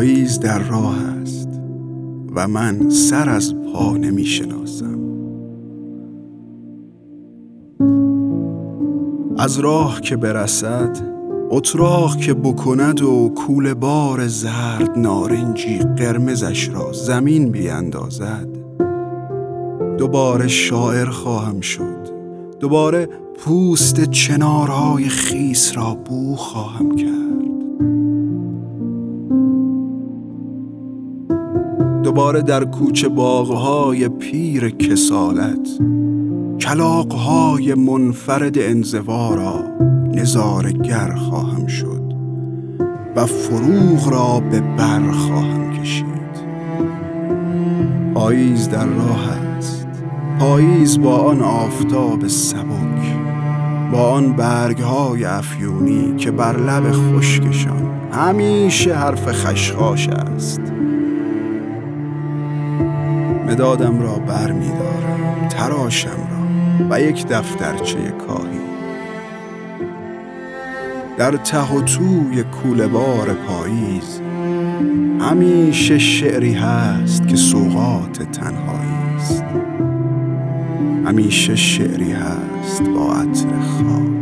پاییز در راه است و من سر از پا نمی شناسم. از راه که برسد، اتراق که بکند و کوله بار زرد نارنجی قرمزش را زمین بیندازد، دوباره شاعر خواهم شد، دوباره پوست چنارهای خیس را بو خواهم کرد، دوباره در کوچه باغهای پیر کسالت کلاغهای منفرد انزوا را نظاره‌گر خواهم شد و فروغ را به بر خواهم کشید. پاییز در راه است، پاییز با آن آفتاب سبک، با آن برگهای افیونی که بر لب خشکشان همیشه حرف خشخاش است. مدادم را بر می دارم، تراشم را و یک دفترچه کاهی. در ته و توی کوله بار پاییز همیشه شعری هست که سوغات تنهایی است، همیشه شعری هست با عطر خاک.